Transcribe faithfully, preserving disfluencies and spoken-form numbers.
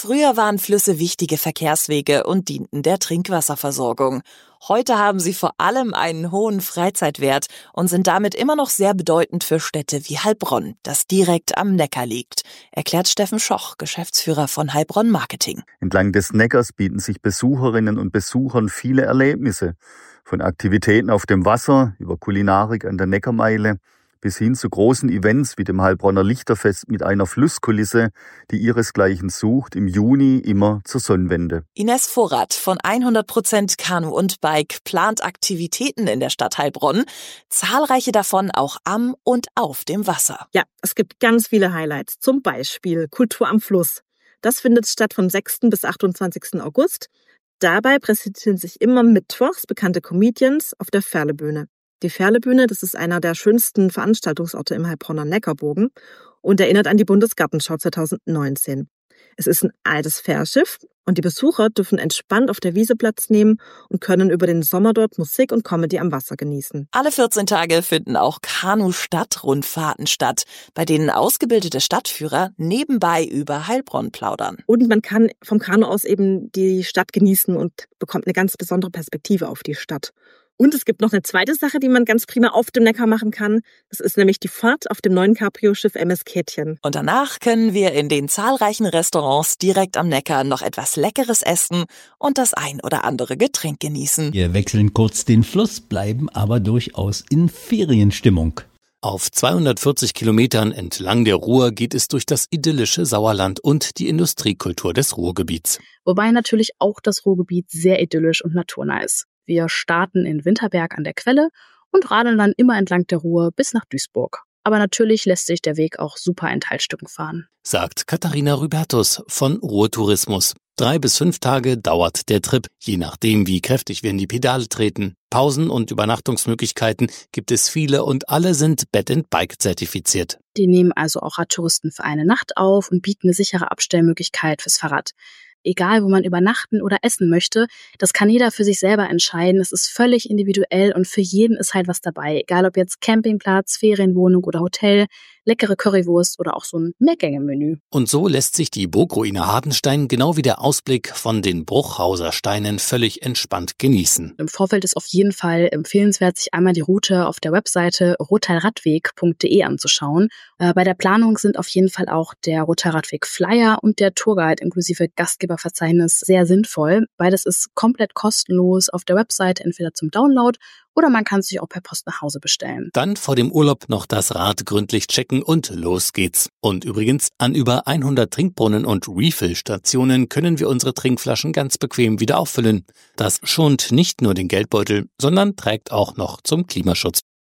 Früher waren Flüsse wichtige Verkehrswege und dienten der Trinkwasserversorgung. Heute haben sie vor allem einen hohen Freizeitwert und sind damit immer noch sehr bedeutend für Städte wie Heilbronn, das direkt am Neckar liegt, erklärt Steffen Schoch, Geschäftsführer von Heilbronn Marketing. Entlang des Neckars bieten sich Besucherinnen und Besuchern viele Erlebnisse. Von Aktivitäten auf dem Wasser über Kulinarik an der Neckarmeile bis hin zu großen Events wie dem Heilbronner Lichterfest mit einer Flusskulisse, die ihresgleichen sucht, im Juni immer zur Sonnenwende. Ines Vorrat von hundert Prozent Kanu und Bike plant Aktivitäten in der Stadt Heilbronn, zahlreiche davon auch am und auf dem Wasser. Ja, es gibt ganz viele Highlights, zum Beispiel Kultur am Fluss. Das findet statt vom sechsten bis achtundzwanzigsten August. Dabei präsentieren sich immer mittwochs bekannte Comedians auf der Ferlebühne. Die Ferlebühne, das ist einer der schönsten Veranstaltungsorte im Heilbronner Neckarbogen und erinnert an die Bundesgartenschau zweitausendneunzehn. Es ist ein altes Fährschiff und die Besucher dürfen entspannt auf der Wiese Platz nehmen und können über den Sommer dort Musik und Comedy am Wasser genießen. Alle vierzehn Tage finden auch Kanu-Stadtrundfahrten statt, bei denen ausgebildete Stadtführer nebenbei über Heilbronn plaudern. Und man kann vom Kanu aus eben die Stadt genießen und bekommt eine ganz besondere Perspektive auf die Stadt. Und es gibt noch eine zweite Sache, die man ganz prima auf dem Neckar machen kann. Das ist nämlich die Fahrt auf dem neuen Cabrio-Schiff M S Käthchen. Und danach können wir in den zahlreichen Restaurants direkt am Neckar noch etwas Leckeres essen und das ein oder andere Getränk genießen. Wir wechseln kurz den Fluss, bleiben aber durchaus in Ferienstimmung. Auf zweihundertvierzig Kilometern entlang der Ruhr geht es durch das idyllische Sauerland und die Industriekultur des Ruhrgebiets. Wobei natürlich auch das Ruhrgebiet sehr idyllisch und naturnah ist. Wir starten in Winterberg an der Quelle und radeln dann immer entlang der Ruhr bis nach Duisburg. Aber natürlich lässt sich der Weg auch super in Teilstücken fahren. Sagt Katharina Rübertus von Ruhrtourismus. Drei bis fünf Tage dauert der Trip, je nachdem, wie kräftig wir in die Pedale treten. Pausen und Übernachtungsmöglichkeiten gibt es viele und alle sind Bed&Bike zertifiziert. Die nehmen also auch Radtouristen für eine Nacht auf und bieten eine sichere Abstellmöglichkeit fürs Fahrrad. Egal, wo man übernachten oder essen möchte, das kann jeder für sich selber entscheiden. Es ist völlig individuell und für jeden ist halt was dabei. Egal, ob jetzt Campingplatz, Ferienwohnung oder Hotel, leckere Currywurst oder auch so ein Mehrgänge-Menü. Und so lässt sich die Burgruine Hardenstein genau wie der Ausblick von den Bruchhauser Steinen völlig entspannt genießen. Im Vorfeld ist auf jeden Fall empfehlenswert, sich einmal die Route auf der Webseite rotteilradweg punkt de anzuschauen. Äh, bei der Planung sind auf jeden Fall auch der Rotteilradweg Flyer und der Tourguide inklusive Gastgeberverzeichnis sehr sinnvoll. Beides ist komplett kostenlos auf der Webseite, entweder zum Download oder man kann es sich auch per Post nach Hause bestellen. Dann vor dem Urlaub noch das Rad gründlich checken und los geht's. Und übrigens, an über hundert Trinkbrunnen und Refill-Stationen können wir unsere Trinkflaschen ganz bequem wieder auffüllen. Das schont nicht nur den Geldbeutel, sondern trägt auch noch zum Klimaschutz